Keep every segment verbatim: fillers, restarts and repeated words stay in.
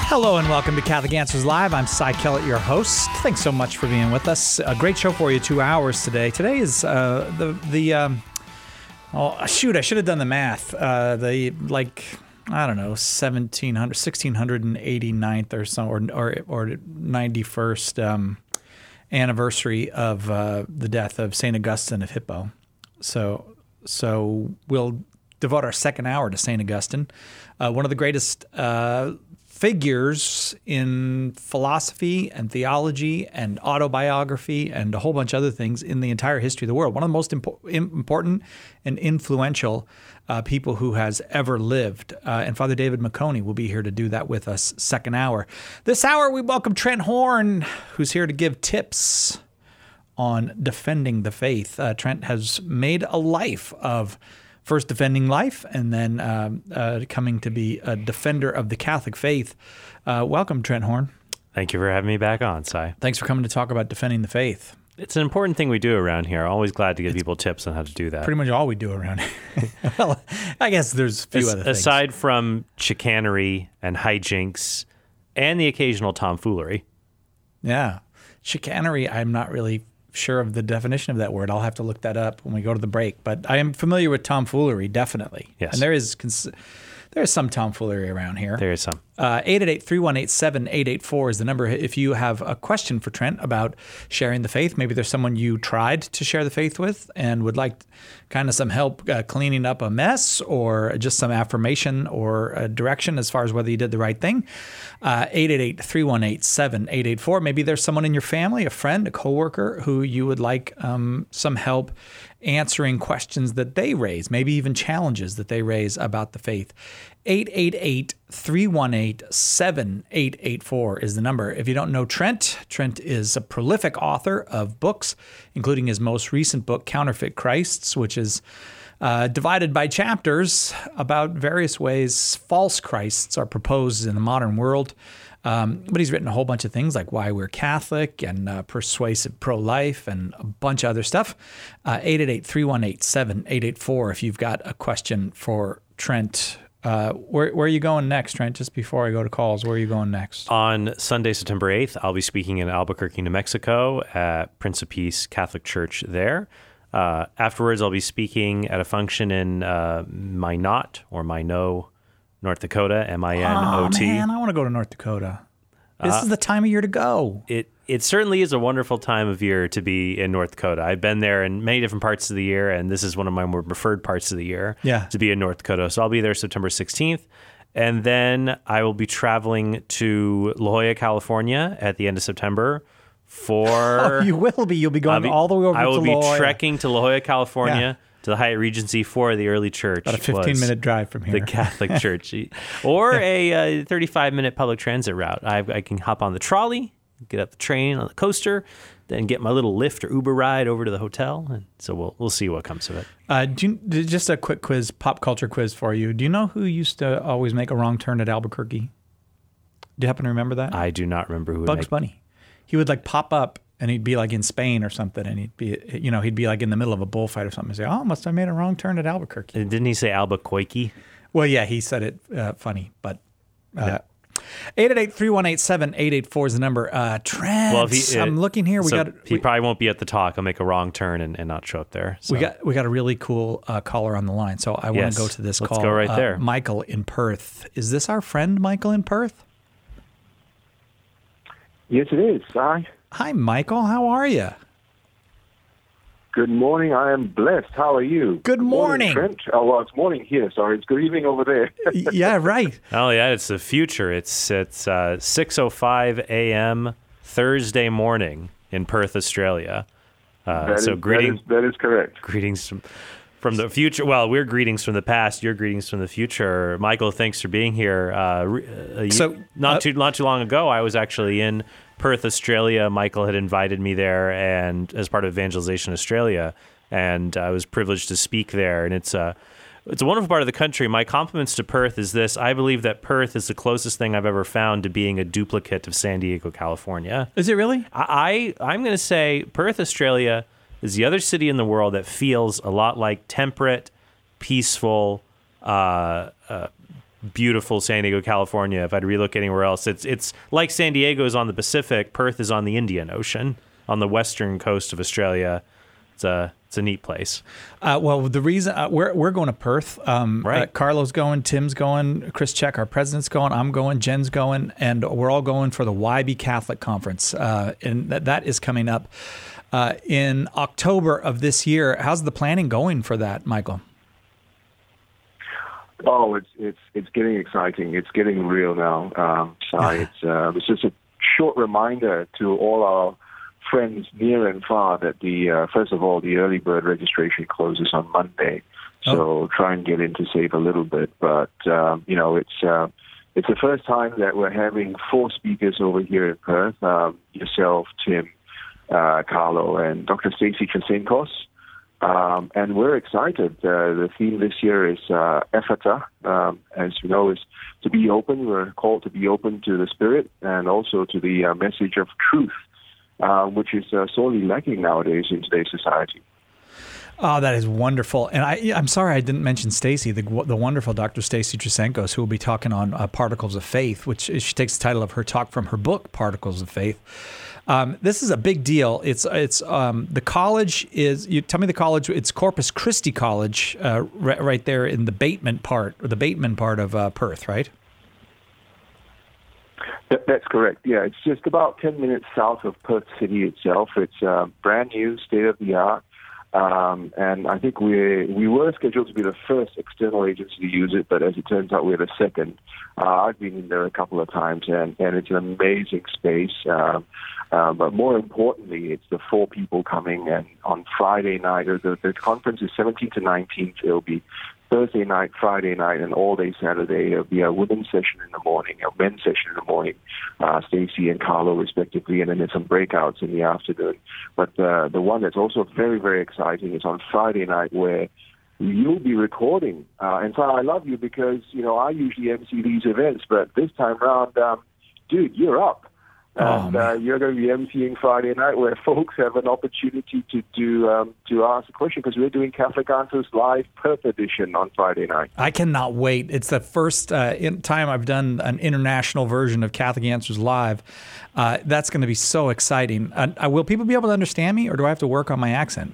Hello and welcome to Catholic Answers Live. I'm Cy Kellett, your host. Thanks so much for being with us. A great show for you, two hours today. Today is uh, the, the um, oh, shoot, I should have done the math. Uh, the, like, I don't know, seventeen hundred, sixteen eighty-ninth or so, or, or, or ninety-first um, anniversary of uh, the death of Saint Augustine of Hippo. So, so we'll devote our second hour to Saint Augustine, uh, one of the greatest uh, figures in philosophy and theology and autobiography and a whole bunch of other things in the entire history of the world. One of the most impo- important and influential uh, people who has ever lived. Uh, and Father David Macconi will be here to do that with us second hour. This hour, we welcome Trent Horn, who's here to give tips on defending the faith. Uh, Trent has made a life of first defending life, and then uh, uh, coming to be a defender of the Catholic faith. Uh, welcome, Trent Horn. Thank you for having me back on, Cy. Thanks for coming to talk about defending the faith. It's an important thing we do around here. Always glad to give it's people tips on how to do that. Pretty much all we do around here. Well, I guess there's a few As, other things. Aside from chicanery and hijinks and the occasional tomfoolery. Yeah. Chicanery, I'm not really sure of the definition of that word. I'll have to look that up when we go to the break. But I am familiar with tomfoolery, definitely. Yes. And there is cons- there is some tomfoolery around here. There is some. Uh, eight eight eight, three one eight, seven eight eight four is the number if you have a question for Trent about sharing the faith. Maybe there's someone you tried to share the faith with and would like kind of some help uh, cleaning up a mess, or just some affirmation or uh, direction as far as whether you did the right thing. Uh, eight eight eight, three one eight, seven eight eight four. Maybe there's someone in your family, a friend, a coworker who you would like um, some help answering questions that they raise, maybe even challenges that they raise about the faith. eight eight eight, three one eight, seven eight eight four is the number. If you don't know Trent, Trent is a prolific author of books, including his most recent book, Counterfeit Christs, which is uh, divided by chapters about various ways false Christs are proposed in the modern world. Um, but he's written a whole bunch of things like Why We're Catholic and uh, Persuasive Pro-Life and a bunch of other stuff. Uh, eight eight eight, three one eight, seven eight eight four if you've got a question for Trent. Uh, where, where are you going next, Trent? Just before I go to calls, where are you going next? On Sunday, September eighth, I'll be speaking in Albuquerque, New Mexico at Prince of Peace Catholic Church there. Uh, afterwards, I'll be speaking at a function in uh, Minot or Minot, North Dakota, M I N O T. Oh, man, I want to go to North Dakota. This uh, is the time of year to go. It it certainly is a wonderful time of year to be in North Dakota. I've been there in many different parts of the year, and this is one of my more preferred parts of the year yeah. to be in North Dakota. So I'll be there September sixteenth, and then I will be traveling to La Jolla, California at the end of September for... Oh, you will be. You'll be going be, all the way over to La Jolla. I Jolla. will be trekking to La Jolla, California. Yeah. To the Hyatt Regency for the early church. About a fifteen-minute drive from here. The Catholic Church. Or a thirty-five-minute uh, public transit route. I, I can hop on the trolley, get up the train on the coaster, then get my little Lyft or Uber ride over to the hotel. And so we'll we'll see what comes of it. Uh, do you, just a quick quiz, pop culture quiz for you. Do you know who used to always make a wrong turn at Albuquerque? Do you happen to remember that? I do not remember who. Bugs make... Bunny. He would like pop up. And he'd be like in Spain or something, and he'd be, you know, he'd be like in the middle of a bullfight or something, and say, "Oh, must have made a wrong turn at Albuquerque." And didn't he say Albuquerque? Well, yeah, he said it uh, funny, but uh, eight eight eight, three one eight, seven eight eight four is the number. Uh, Trent, well, if he, uh, I'm looking here. We so got. He we, probably won't be at the talk. I'll make a wrong turn and, and not show up there. So. We got we got a really cool uh, caller on the line, so I want to yes. go to this Let's call. Let's go right uh, there. Michael in Perth. Is this our friend Michael in Perth? Yes, it is. Hi. Hi, Michael. How are you? Good morning. I am blessed. How are you? Good morning. morning Trent. Oh, well, it's morning here. Sorry, it's good evening over there. Yeah, right. Oh, yeah, it's the future. It's it's uh, six oh five a.m. Thursday morning in Perth, Australia. Uh, that so is, greetings. That is, that is correct. Greetings from, from the future. Well, we're greetings from the past. You're greetings from the future. Michael, thanks for being here. Uh, uh, so not uh, too not too long ago, I was actually in Perth, Australia. Michael had invited me there, and as part of Evangelization Australia, and I was privileged to speak there. And it's a it's a wonderful part of the country. My compliments to Perth is this: I believe that Perth is the closest thing I've ever found to being a duplicate of San Diego, California. Is it really? I, I I'm going to say Perth, Australia, is the other city in the world that feels a lot like temperate, peaceful, uh, uh, beautiful San Diego, California. If I'd relocate anywhere else, it's it's like San Diego is on the Pacific, Perth is on the Indian Ocean, on the western coast of Australia. It's a it's a neat place. Uh, well, the reason uh, we're we're going to Perth. Um, Right. Uh, Carlo's going, Tim's going, Chris Check, our president's going, I'm going, Jen's going, and we're all going for the Y B Catholic Conference, uh, and that that is coming up uh, in October of this year. How's the planning going for that, Michael? Oh, it's it's it's getting exciting. It's getting real now. Um, so it's uh, it's just a short reminder to all our friends near and far that the uh, first of all, the early bird registration closes on Monday, so oh. try and get in to save a little bit. But um, you know, it's uh, it's the first time that we're having four speakers over here in Perth: um, yourself, Tim, uh, Carlo, and Doctor Stacy Trasenkos. Um, and we're excited. Uh, the theme this year is uh, Ephata, um, as you know, is to be open. We're called to be open to the Spirit and also to the uh, message of truth. Uh, which is uh, sorely lacking nowadays in today's society. Oh, that is wonderful. And I, I'm sorry I didn't mention Stacy, the, the wonderful Doctor Stacy Trasenkos, who will be talking on uh, Particles of Faith, which is, she takes the title of her talk from her book, Particles of Faith. Um, this is a big deal. It's it's um, the college is, you tell me the college, it's Corpus Christi College, uh, right, right there in the Bateman part, or the Bateman part of uh, Perth, right? That's correct. Yeah, it's just about ten minutes south of Perth City itself. It's uh, brand new, state of the art, um, and I think we we were scheduled to be the first external agency to use it, but as it turns out, we're the second. Uh, I've been in there a couple of times, and, and it's an amazing space. Uh, uh, but more importantly, it's the four people coming, and on Friday night, or the, the conference is seventeenth to nineteenth. It'll be Thursday night, Friday night, and all day Saturday. It'll be a women's session in the morning, a men's session in the morning, uh, Stacy and Carlo respectively, and then there's some breakouts in the afternoon. But uh, the one that's also very, very exciting is on Friday night, where you'll be recording. Uh, and so I love you because, you know, I usually M C these events, but this time around, um, dude, you're up. And oh, uh, you're going to be emceeing Friday night, where folks have an opportunity to do um, to ask a question, because we're doing Catholic Answers Live Perth Edition on Friday night. I cannot wait. It's the first uh, in time I've done an international version of Catholic Answers Live. Uh, that's going to be so exciting. Uh, will people be able to understand me, or do I have to work on my accent?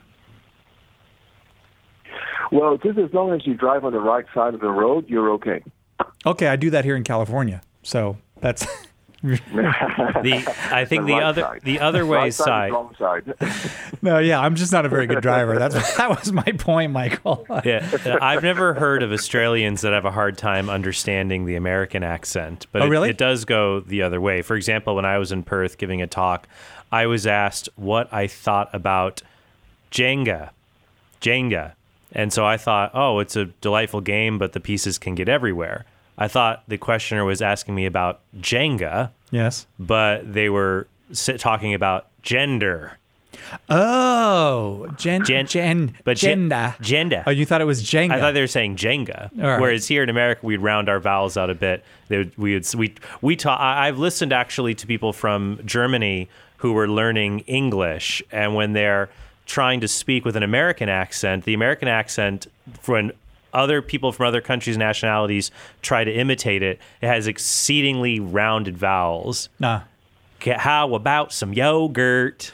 Well, just as long as you drive on the right side of the road, you're okay. Okay, I do that here in California, so that's... the I think the, the right other side. the other way right side. side, wrong side. No, yeah, I'm just not a very good driver. That's that was my point, Michael. Yeah, I've never heard of Australians that have a hard time understanding the American accent, but oh, it, really? it does go the other way. For example, when I was in Perth giving a talk, I was asked what I thought about Jenga, Jenga, and so I thought, oh, it's a delightful game, but the pieces can get everywhere. I thought the questioner was asking me about Jenga. Yes. But they were sit, talking about gender. Oh, gen, Gen, gen, but gender. Gender. Oh, you thought it was Jenga. I thought they were saying Jenga. Right. Whereas here in America, we'd round our vowels out a bit. They would, we would, we, we ta- I've listened actually to people from Germany who were learning English, and when they're trying to speak with an American accent, the American accent, when other people from other countries' nationalities try to imitate it, it has exceedingly rounded vowels. Nah. How about some yogurt?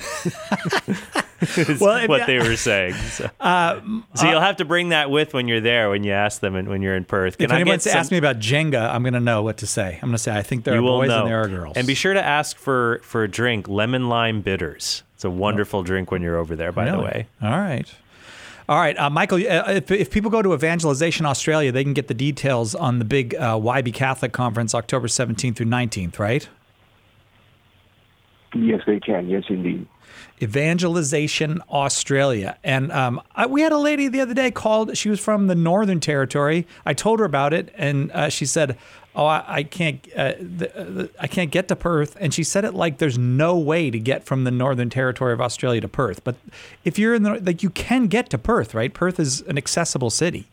Is well, what if, they were saying. So, uh, so uh, you'll have to bring that with when you're there, when you ask them and when you're in Perth. Can if I anyone get some, asks me about Jenga, I'm going to know what to say. I'm going to say, I think there you are will boys know. and there are girls. And be sure to ask for, for a drink, lemon lime bitters. It's a wonderful oh. drink when you're over there, by really? the way. All right. All right, uh, Michael, uh, if, if people go to Evangelization Australia, they can get the details on the big uh, Y B Catholic Conference, October seventeenth through nineteenth, right? Yes, they can. Yes, indeed. Evangelization Australia. And um, I, we had a lady the other day called. She was from the Northern Territory. I told her about it, and uh, she said, oh, I, I can't uh, the, the, I can't get to Perth. And she said it like there's no way to get from the Northern Territory of Australia to Perth. But if you're in the, like, you can get to Perth, right? Perth is an accessible city.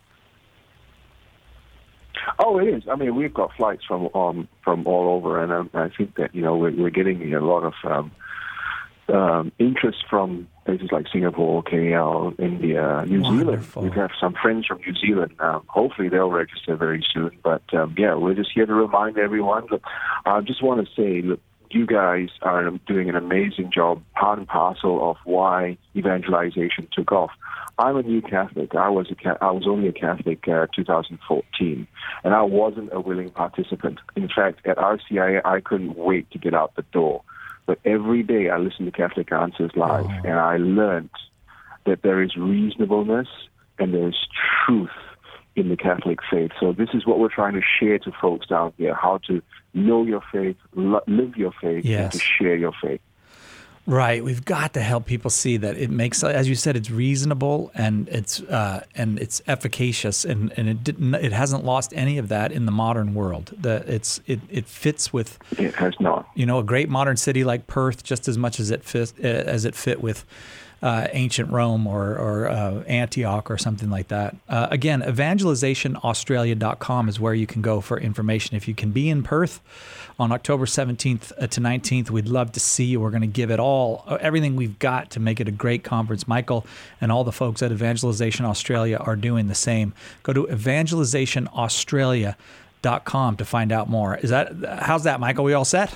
Oh, it is. I mean, we've got flights from um, from all over, and um, I think that, you know, we're, we're getting a lot of um, um, interest from places like Singapore, K L, India, New Wonderful. Zealand. We have some friends from New Zealand. Um, hopefully they'll register very soon. But um, yeah, we're just here to remind everyone. Look, I just want to say, look, you guys are doing an amazing job, part and parcel of why evangelization took off. I'm a new Catholic. I was a I was only a Catholic uh, two thousand fourteen, and I wasn't a willing participant. In fact, at R C I A, I couldn't wait to get out the door. But every day I listen to Catholic Answers Live, oh. and I learned that there is reasonableness and there is truth in the Catholic faith. So this is what we're trying to share to folks out there, how to know your faith, live your faith, yes. and to share your faith. Right. We've got to help people see that it makes, as you said, it's reasonable and it's uh, and it's efficacious, and, and it didn't. It hasn't lost any of that in the modern world. That it's it, it fits with. It has not. You know, a great modern city like Perth just as much as it fit as it fit with uh, ancient Rome or or uh, Antioch or something like that. Uh, again, evangelization australia dot com is where you can go for information. If you can be in Perth on October seventeenth to nineteenth, we'd love to see you. We're going to give it all, everything we've got to make it a great conference. Michael and all the folks at Evangelization Australia are doing the same. Go to evangelization australia dot com to find out more. Is that, how's that, Michael? We all set?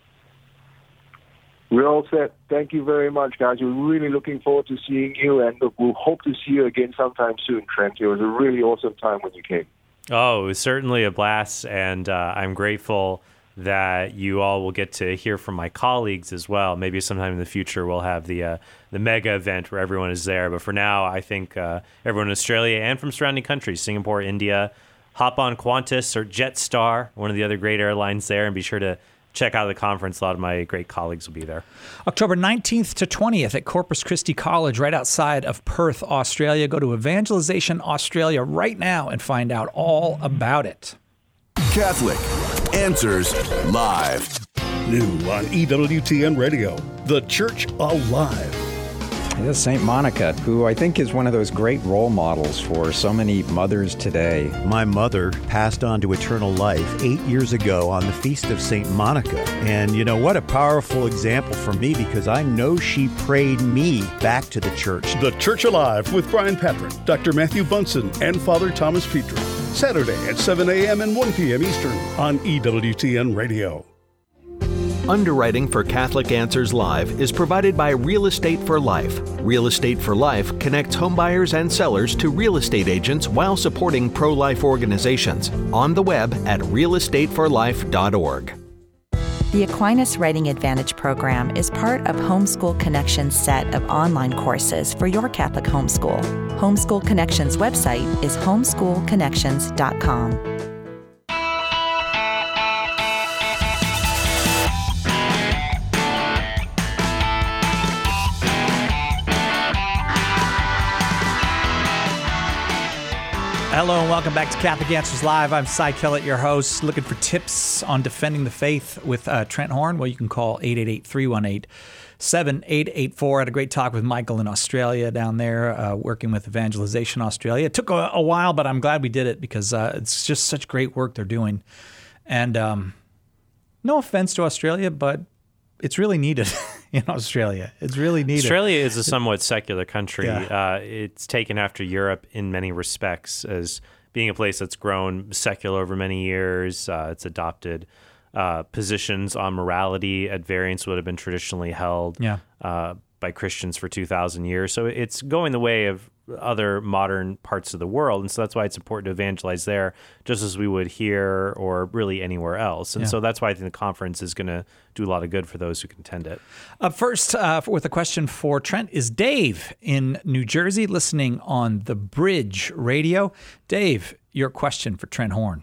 We're all set. Thank you very much, guys. We're really looking forward to seeing you, and look, we'll hope to see you again sometime soon, Trent. It was a really awesome time when you came. Oh, it was certainly a blast, and uh, I'm grateful that you all will get to hear from my colleagues as well. Maybe sometime in the future we'll have the uh, the mega event where everyone is there. But for now, I think uh, everyone in Australia and from surrounding countries, Singapore, India, hop on Qantas or Jetstar, one of the other great airlines there, and be sure to check out the conference. A lot of my great colleagues will be there. October nineteenth to twentieth at Corpus Christi College, right outside of Perth, Australia. Go to Evangelization Australia right now and find out all about it. Catholic Answers Live. New on E W T N Radio, The Church Alive. This is Saint Monica, who I think is one of those great role models for so many mothers today. My mother passed on to eternal life eight years ago on the feast of Saint Monica. And you know, what a powerful example for me, because I know she prayed me back to the church. The Church Alive with Brian Patrick, Doctor Matthew Bunson, and Father Thomas Petrie. Saturday at seven a.m. and one p.m. Eastern on E W T N Radio. Underwriting for Catholic Answers Live is provided by Real Estate for Life. Real Estate for Life connects homebuyers and sellers to real estate agents while supporting pro-life organizations. On the web at real estate for life dot org. The Aquinas Writing Advantage program is part of Homeschool Connections' set of online courses for your Catholic homeschool. Homeschool Connections' website is homeschool connections dot com. Hello and welcome back to Catholic Answers Live. I'm Cy Kellett, your host, looking for tips on defending the faith with uh, Trent Horn. Well, you can call eight eight eight, three one eight, seven eight eight four. I had a great talk with Michael in Australia down there, uh, working with Evangelization Australia. It took a, a while, but I'm glad we did it because uh, it's just such great work they're doing. And um, no offense to Australia, but it's really needed in Australia. It's really needed. Australia is a somewhat secular country. Yeah. Uh, it's taken after Europe in many respects as being a place that's grown secular over many years. Uh, it's adopted uh, positions on morality at variance would have been traditionally held Yeah. uh, by Christians for two thousand years. So it's going the way of other modern parts of the world. And so that's why it's important to evangelize there just as we would here or really anywhere else. And Yeah. so that's why I think the conference is going to do a lot of good for those who can attend it. Up first, uh, with a question for Trent, is Dave in New Jersey listening on the Bridge Radio. Dave, your question for Trent Horn.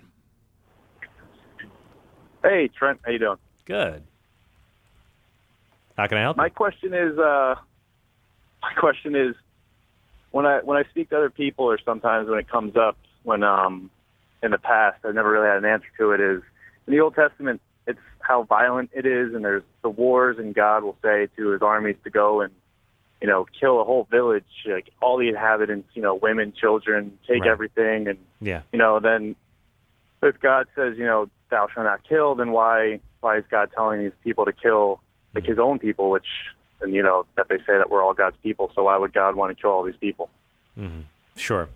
Hey, Trent. How you doing? Good. How can I help My you? question is, uh, my question is, when I when I speak to other people, or sometimes when it comes up, when um, in the past I've never really had an answer to it. Is in the Old Testament, it's how violent it is, and there's the wars, and God will say to His armies to go and you know kill a whole village, like all the inhabitants, you know, women, children, take Right. everything, and Yeah. you know then if God says you know thou shalt not kill, then why why is God telling these people to kill like His own people, which and you know that they say that we're all God's people. So why would God want to kill all these people? Mm-hmm. Sure.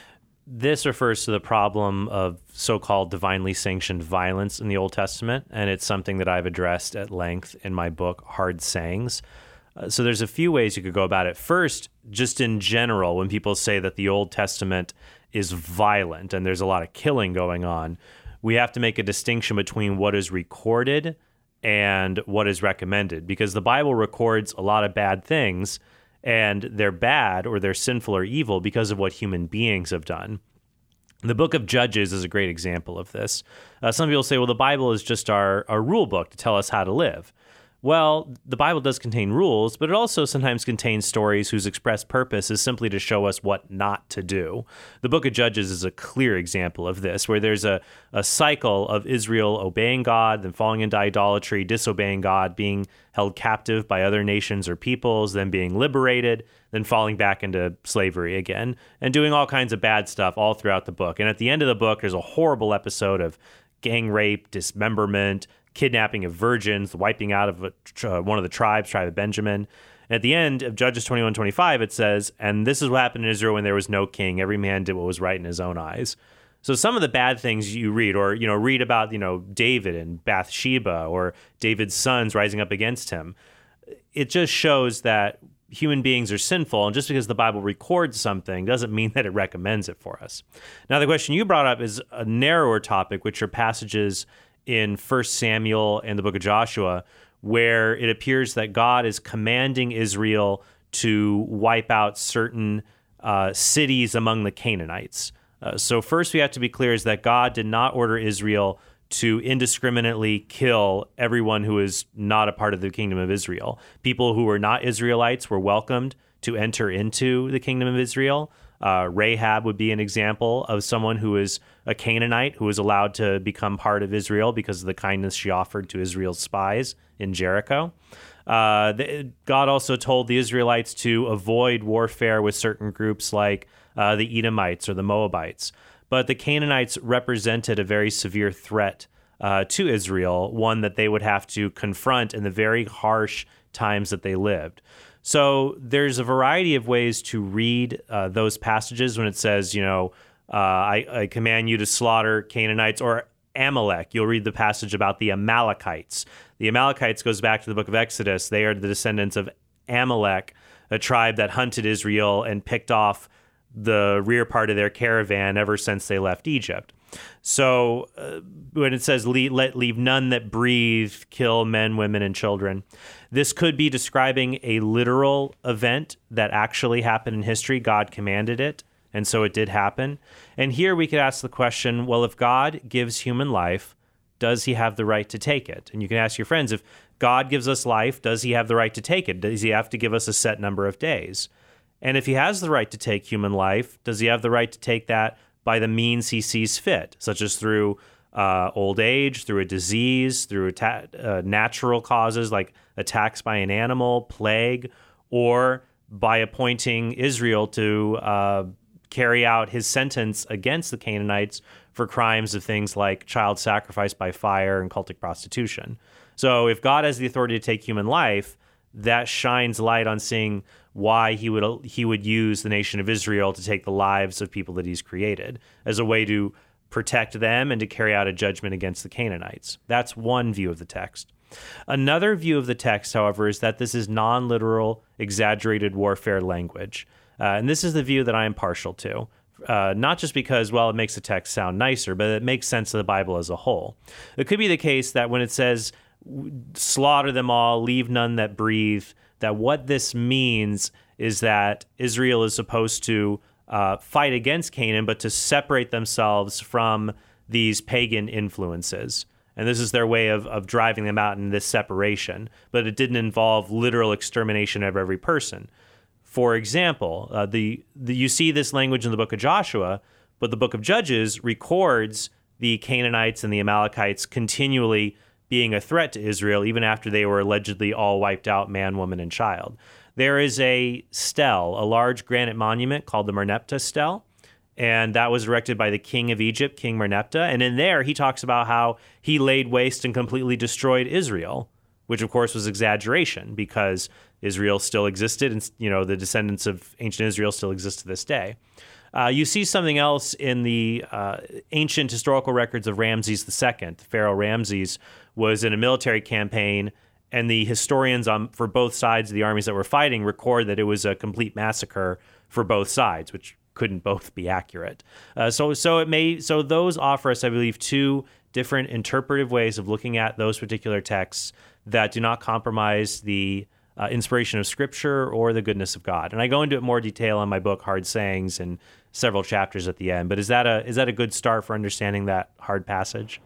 This refers to the problem of so-called divinely sanctioned violence in the Old Testament, and it's something that I've addressed at length in my book, Hard Sayings. Uh, so there's a few ways you could go about it. First, just in general, when people say that the Old Testament is violent and there's a lot of killing going on, we have to make a distinction between what is recorded and what is recommended, because the Bible records a lot of bad things, and they're bad or they're sinful or evil because of what human beings have done. The book of Judges is a great example of this. Uh, some people say, well, the Bible is just our, our rule book to tell us how to live. Well, the Bible does contain rules, but it also sometimes contains stories whose express purpose is simply to show us what not to do. The book of Judges is a clear example of this, where there's a, a cycle of Israel obeying God, then falling into idolatry, disobeying God, being held captive by other nations or peoples, then being liberated, then falling back into slavery again, and doing all kinds of bad stuff all throughout the book. And at the end of the book, there's a horrible episode of gang rape, dismemberment, kidnapping of virgins, the wiping out of a, uh, one of the tribes, tribe of Benjamin. And at the end of Judges twenty-one twenty-five, it says, and this is what happened in Israel when there was no king. Every man did what was right in his own eyes. So some of the bad things you read, or, you know, read about, you know, David and Bathsheba, or David's sons rising up against him, it just shows that human beings are sinful, and just because the Bible records something doesn't mean that it recommends it for us. Now, the question you brought up is a narrower topic, which are passages in First Samuel and the book of Joshua, where it appears that God is commanding Israel to wipe out certain uh, cities among the Canaanites. Uh, so first we have to be clear is that God did not order Israel to indiscriminately kill everyone who is not a part of the kingdom of Israel. People who were not Israelites were welcomed to enter into the kingdom of Israel. Uh, Rahab would be an example of someone who is a Canaanite who was allowed to become part of Israel because of the kindness she offered to Israel's spies in Jericho. Uh, the, God also told the Israelites to avoid warfare with certain groups like uh, the Edomites or the Moabites. But the Canaanites represented a very severe threat uh, to Israel, one that they would have to confront in the very harsh times that they lived. So there's a variety of ways to read uh, those passages when it says, you know, uh, I, I command you to slaughter Canaanites, or Amalek. You'll read the passage about the Amalekites. The Amalekites goes back to the book of Exodus. They are the descendants of Amalek, a tribe that hunted Israel and picked off the rear part of their caravan ever since they left Egypt. So uh, when it says, leave, let leave none that breathe, kill men, women, and children, this could be describing a literal event that actually happened in history. God commanded it, and so it did happen. And here we could ask the question, well, if God gives human life, does he have the right to take it? And you can ask your friends, if God gives us life, does he have the right to take it? Does he have to give us a set number of days? And if he has the right to take human life, does he have the right to take that by the means he sees fit, such as through uh, old age, through a disease, through atta- uh, natural causes like attacks by an animal, plague, or by appointing Israel to uh, carry out his sentence against the Canaanites for crimes of things like child sacrifice by fire and cultic prostitution. So if God has the authority to take human life, that shines light on seeing why he would he would use the nation of Israel to take the lives of people that he's created as a way to protect them and to carry out a judgment against the Canaanites. That's one view of the text. Another view of the text, however, is that this is non-literal, exaggerated warfare language. Uh, and this is the view that I am partial to. Uh, not just because, well, it makes the text sound nicer, but it makes sense of the Bible as a whole. It could be the case that when it says, slaughter them all, leave none that breathe, that what this means is that Israel is supposed to uh, fight against Canaan, but to separate themselves from these pagan influences. And this is their way of, of driving them out in this separation. But it didn't involve literal extermination of every person. For example, uh, the, the you see this language in the book of Joshua, but the book of Judges records the Canaanites and the Amalekites continually being a threat to Israel, even after they were allegedly all wiped out, man, woman, and child. There is a stele, a large granite monument called the Merneptah stele, and that was erected by the king of Egypt, King Merneptah. And in there, he talks about how he laid waste and completely destroyed Israel. which of course was exaggeration because Israel still existed and, you know, the descendants of ancient Israel still exist to this day. Uh, you see something else in the uh, ancient historical records of Ramses the Second. Pharaoh Ramses was in a military campaign, and the historians on for both sides of the armies that were fighting record that it was a complete massacre for both sides, which couldn't both be accurate. Uh, so, so it may so those offer us, I believe, two different interpretive ways of looking at those particular texts that do not compromise the uh, inspiration of Scripture or the goodness of God. And I go into it more detail in my book, Hard Sayings, and several chapters at the end. But is that a is that a good start for understanding that hard passage?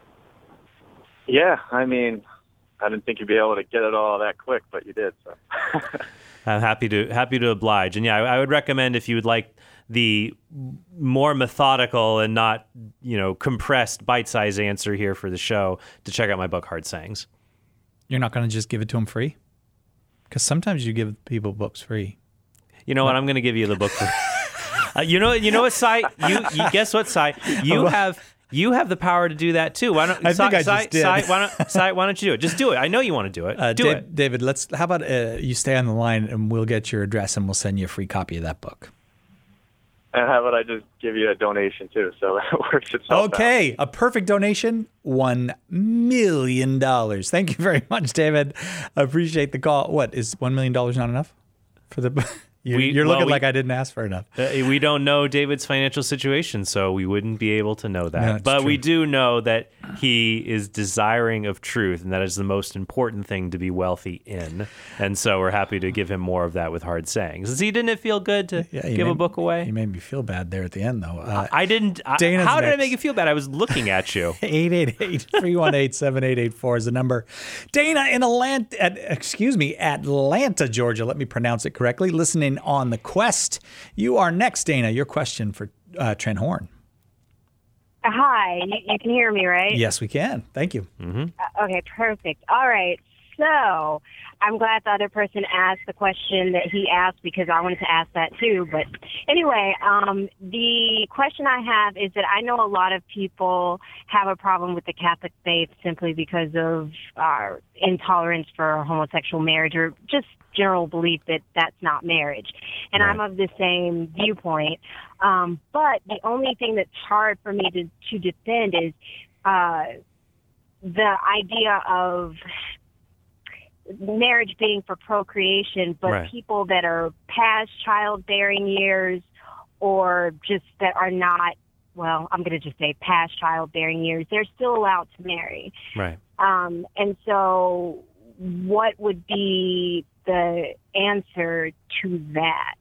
Yeah, I mean, I didn't think you'd be able to get it all that quick, but you did. So. I'm happy to happy to oblige. And yeah, I, I would recommend, if you would like the more methodical and not, you know, compressed bite-sized answer here for the show, to check out my book, Hard Sayings. You're not going to just give it to them free? Because sometimes you give people books free. You know what? I'm going to give you the book free. uh, you know, you know what, Cy? You, you guess what, Cy? You have you have the power to do that too. Why don't I Cy, think I Cy, just did. Cy, why don't Cy, why don't you do it? Just do it. I know you want to do it. Uh, do Da- it, David. Let's. How about uh, you stay on the line and we'll get your address and we'll send you a free copy of that book. And how about I just give you a donation too, so it works itself Okay, out. a perfect donation, one million dollars. Thank you very much, David. I appreciate the call. What, is one million dollars not enough for the? You're, We- you're well, looking we- like I didn't ask for enough. Uh, we don't know David's financial situation, so we wouldn't be able to know that. That's but true. we do know that he is desiring of truth, and that is the most important thing to be wealthy in. And so we're happy to give him more of that with Hard Sayings. See, didn't it feel good to Yeah, you give made- a book away? You made me feel bad there at the end, though. Uh, I didn't. I, Dana's how did I next. make you feel bad? I was looking at you. eight eight eight, three one eight, seven eight eight four is the number. Dana in Atlanta, at, excuse me, Atlanta, Georgia. Let me pronounce it correctly. Listening on the Quest. You are next, Dana. Your question for uh, Trent Horn. Hi, you, you can hear me, right? Yes, we can. Thank you. Mm-hmm. Uh, okay, perfect. All right. So I'm glad the other person asked the question that he asked because I wanted to ask that too. But anyway, um, the question I have is that I know a lot of people have a problem with the Catholic faith simply because of uh, intolerance for homosexual marriage or just general belief that that's not marriage. And Right. I'm of the same viewpoint. Um, but the only thing that's hard for me to, to defend is uh, the idea of marriage being for procreation, but Right. people that are past childbearing years or just that are not, well, I'm going to just say past childbearing years, they're still allowed to marry. Right. Um, and so what would be the answer to that?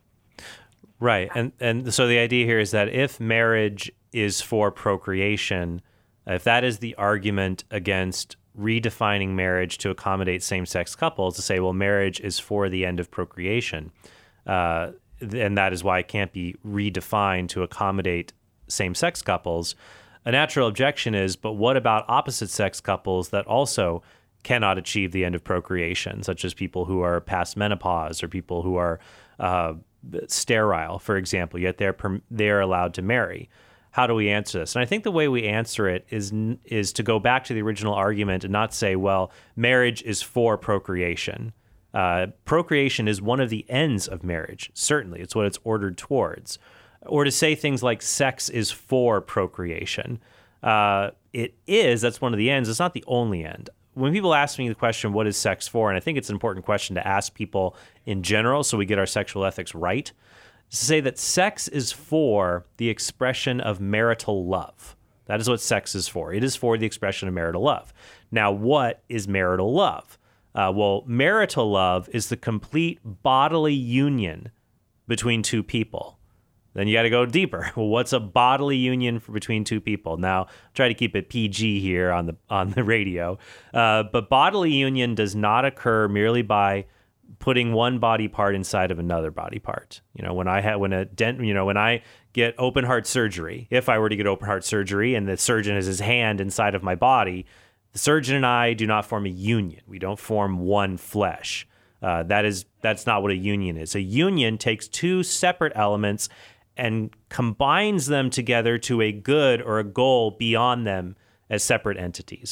Right. And and so the idea here is that if marriage is for procreation, if that is the argument against redefining marriage to accommodate same-sex couples, to say, well, marriage is for the end of procreation, uh, and that is why it can't be redefined to accommodate same-sex couples, a natural objection is, but what about opposite-sex couples that also cannot achieve the end of procreation, such as people who are past menopause or people who are uh, sterile, for example, yet they're perm- they're allowed to marry. How do we answer this? And I think the way we answer it is is to go back to the original argument and not say, well, marriage is for procreation. Uh, procreation is one of the ends of marriage. Certainly, it's what it's ordered towards. Or to say things like sex is for procreation. Uh, it is, that's one of the ends. It's not the only end. When people ask me the question, what is sex for? And I think it's an important question to ask people in general so we get our sexual ethics right, to say that sex is for the expression of marital love. That is what sex is for. It is for the expression of marital love. Now, what is marital love? Uh, well, marital love is the complete bodily union between two people. Then you got to go deeper. Well, what's a bodily union for, between two people? Now, try to keep it P G here on the on the radio. Uh, but bodily union does not occur merely by putting one body part inside of another body part. You know, when I had when a dent, you know, when I get open heart surgery, if I were to get open heart surgery and the surgeon has his hand inside of my body, the surgeon and I do not form a union. We don't form one flesh. Uh, that is that's not what a union is. A union takes two separate elements and combines them together to a good or a goal beyond them as separate entities.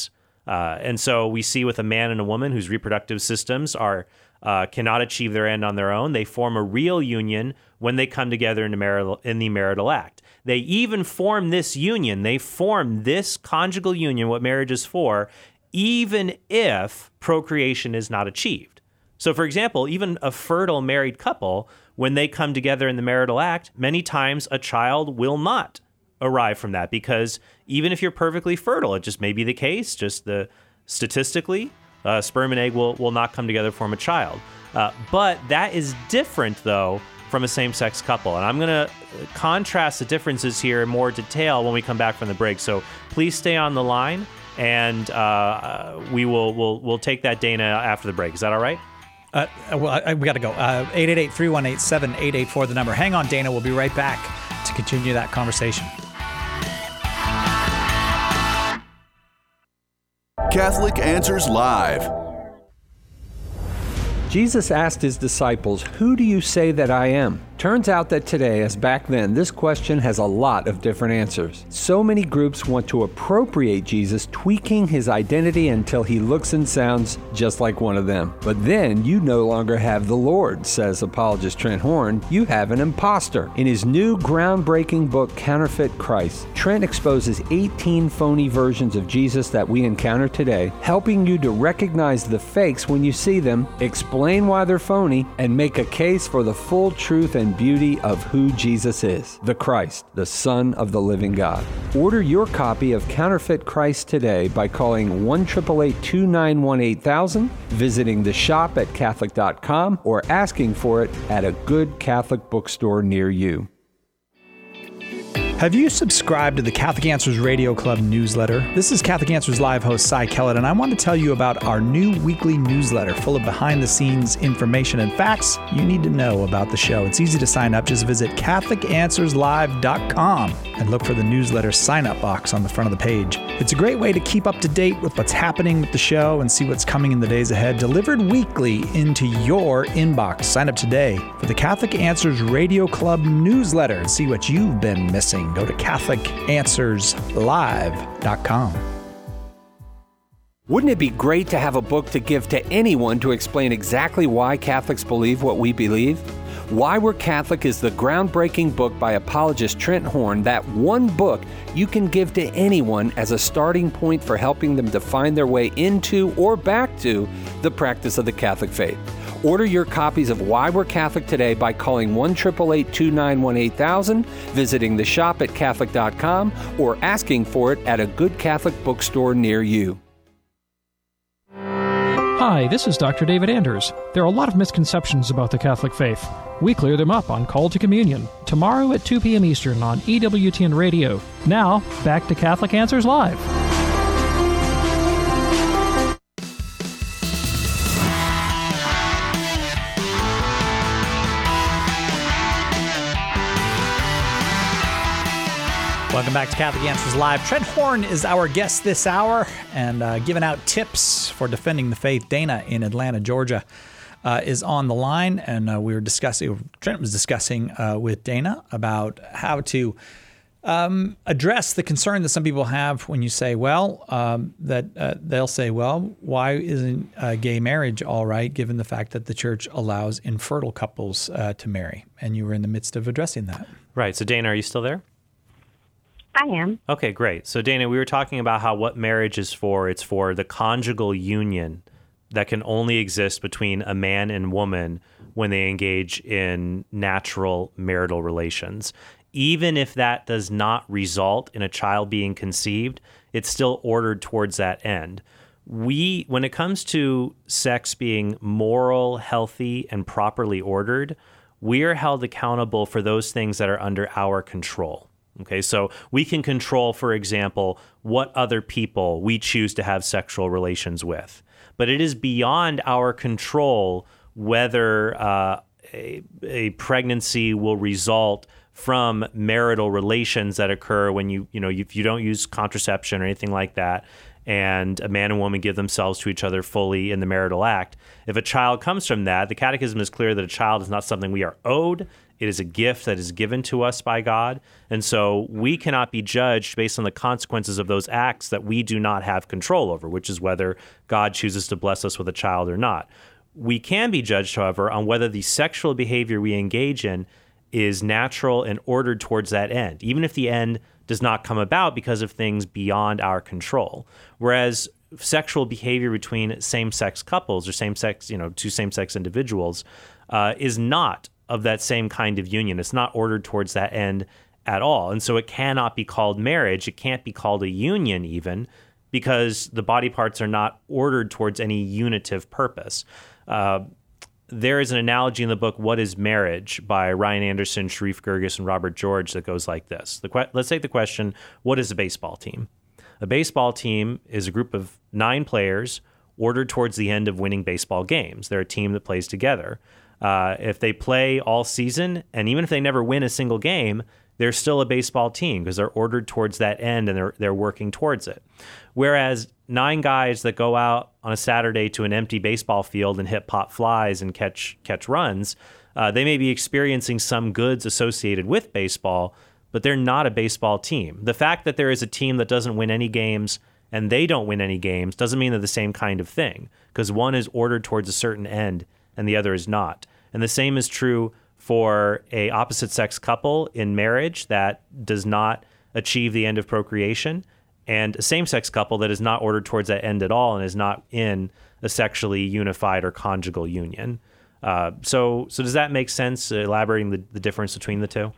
Uh, and so we see with a man and a woman whose reproductive systems are uh, cannot achieve their end on their own, they form a real union when they come together in the marital, in the marital act. They even form this union, they form this conjugal union, what marriage is for, even if procreation is not achieved. So, for example, even a fertile married couple, when they come together in the marital act, many times a child will not arrive from that, because even if you're perfectly fertile, it just may be the case, just the statistically, uh, sperm and egg will, will not come together to form a child. Uh, but that is different, though, from a same-sex couple. And I'm going to contrast the differences here in more detail when we come back from the break. So please stay on the line, and uh, we will we'll, we'll take that, Dana, after the break. Is that all right? Uh, well, I, we got to go. Uh, eight eight eight, three one eight, seven eight eight four, the number. Hang on, Dana. We'll be right back to continue that conversation. Catholic Answers Live. Jesus asked his disciples, "Who do you say that I am?" Turns out that today, as back then, this question has a lot of different answers. So many groups want to appropriate Jesus, tweaking his identity until he looks and sounds just like one of them. But then you no longer have the Lord, says apologist Trent Horn. You have an imposter. In his new groundbreaking book, Counterfeit Christ, Trent exposes eighteen phony versions of Jesus that we encounter today, helping you to recognize the fakes when you see them, explain why they're phony, and make a case for the full truth and beauty of who Jesus is, the Christ, the Son of the living God. Order your copy of Counterfeit Christ today by calling one eight eight eight, two nine one, eight thousand, visiting the shop at Catholic dot com, or asking for it at a good Catholic bookstore near you. Have you subscribed to the Catholic Answers Radio Club newsletter? This is Catholic Answers Live host Cy Kellett, and I want to tell you about our new weekly newsletter full of behind-the-scenes information and facts you need to know about the show. It's easy to sign up. Just visit Catholic Answers Live dot com and look for the newsletter sign-up box on the front of the page. It's a great way to keep up to date with what's happening with the show and see what's coming in the days ahead, delivered weekly into your inbox. Sign up today for the Catholic Answers Radio Club newsletter and see what you've been missing. Go to Catholic Answers Live dot com. Wouldn't it be great to have a book to give to anyone to explain exactly why Catholics believe what we believe? Why We're Catholic is the groundbreaking book by apologist Trent Horn, that one book you can give to anyone as a starting point for helping them to find their way into or back to the practice of the Catholic faith. Order your copies of Why We're Catholic today by calling one eight eight eight, two nine one, eight thousand, visiting the shop at Catholic dot com, or asking for it at a good Catholic bookstore near you. Hi, this is Doctor David Anders. There are a lot of misconceptions about the Catholic faith. We clear them up on Call to Communion, tomorrow at two p.m. Eastern on E W T N Radio. Now, back to Catholic Answers Live. Welcome back to Catholic Answers Live. Trent Horn is our guest this hour, and uh, giving out tips for defending the faith. Dana in Atlanta, Georgia, uh, is on the line, and uh, we were discussing. Trent was discussing uh, with Dana about how to um, address the concern that some people have when you say, "Well," um, that uh, they'll say, "Well, why isn't uh, gay marriage all right, given the fact that the church allows infertile couples uh, to marry?" And you were in the midst of addressing that. Right. So, Dana, are you still there? I am. Okay, great. So, Dana, we were talking about how what marriage is for. It's for the conjugal union that can only exist between a man and woman when they engage in natural marital relations. Even if that does not result in a child being conceived, it's still ordered towards that end. We, when it comes to sex being moral, healthy, and properly ordered, we are held accountable for those things that are under our control. Okay, so we can control, for example, what other people we choose to have sexual relations with. But it is beyond our control whether uh, a, a pregnancy will result from marital relations that occur when you, you know, if you don't use contraception or anything like that, and a man and woman give themselves to each other fully in the marital act. If a child comes from that, the Catechism is clear that a child is not something we are owed. It is a gift that is given to us by God. And so we cannot be judged based on the consequences of those acts that we do not have control over, which is whether God chooses to bless us with a child or not. We can be judged, however, on whether the sexual behavior we engage in is natural and ordered towards that end, even if the end does not come about because of things beyond our control. Whereas sexual behavior between same-sex couples or same-sex, you know, two same-sex individuals uh, is not of that same kind of union. It's not ordered towards that end at all. And so it cannot be called marriage. It can't be called a union even, because the body parts are not ordered towards any unitive purpose. Uh, there is an analogy in the book, What is Marriage? By Ryan Anderson, Sharif Girgis, and Robert George that goes like this. The que- let's take the question, what is a baseball team? A baseball team is a group of nine players ordered towards the end of winning baseball games. They're a team that plays together. Uh, if they play all season, and even if they never win a single game, they're still a baseball team because they're ordered towards that end and they're they're working towards it. Whereas nine guys that go out on a Saturday to an empty baseball field and hit pop flies and catch catch runs, uh, they may be experiencing some goods associated with baseball, but they're not a baseball team. The fact that there is a team that doesn't win any games and they don't win any games doesn't mean they're the same kind of thing, because one is ordered towards a certain end and the other is not. And the same is true for a opposite sex couple in marriage that does not achieve the end of procreation, and a same-sex couple that is not ordered towards that end at all and is not in a sexually unified or conjugal union. Uh, so so does that make sense, uh, elaborating the, the difference between the two?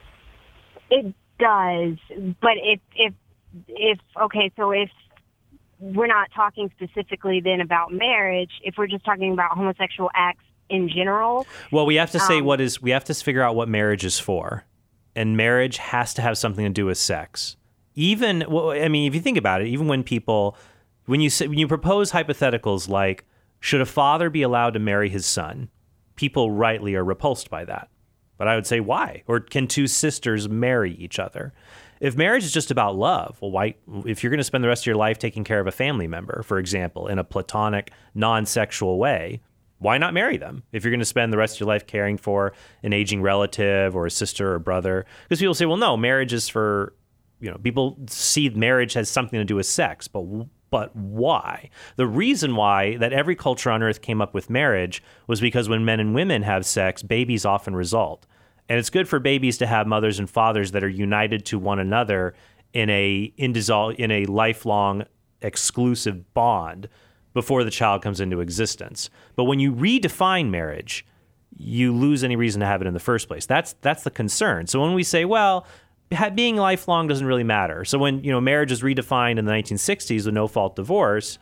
It does, but if, if, if, okay, so if we're not talking specifically then about marriage, if we're just talking about homosexual acts in general. Well, we have to say um, what is, we have to figure out what marriage is for. And marriage has to have something to do with sex. Even, well, I mean, if you think about it, even when people, when you say, when you propose hypotheticals like, should a father be allowed to marry his son? People rightly are repulsed by that. But I would say, why? Or can two sisters marry each other? If marriage is just about love, well, why, if you're going to spend the rest of your life taking care of a family member, for example, in a platonic, non-sexual way, why not marry them? If you're going to spend the rest of your life caring for an aging relative or a sister or brother, because people say, well, no, marriage is for, you know, people see marriage has something to do with sex, but but why? The reason why that every culture on earth came up with marriage was because when men and women have sex, babies often result. And it's good for babies to have mothers and fathers that are united to one another in a indissol- in a lifelong exclusive bond before the child comes into existence. But when you redefine marriage, you lose any reason to have it in the first place. That's that's the concern. So when we say, well, being lifelong doesn't really matter. So when, you know, marriage is redefined in the nineteen sixties with no-fault divorce,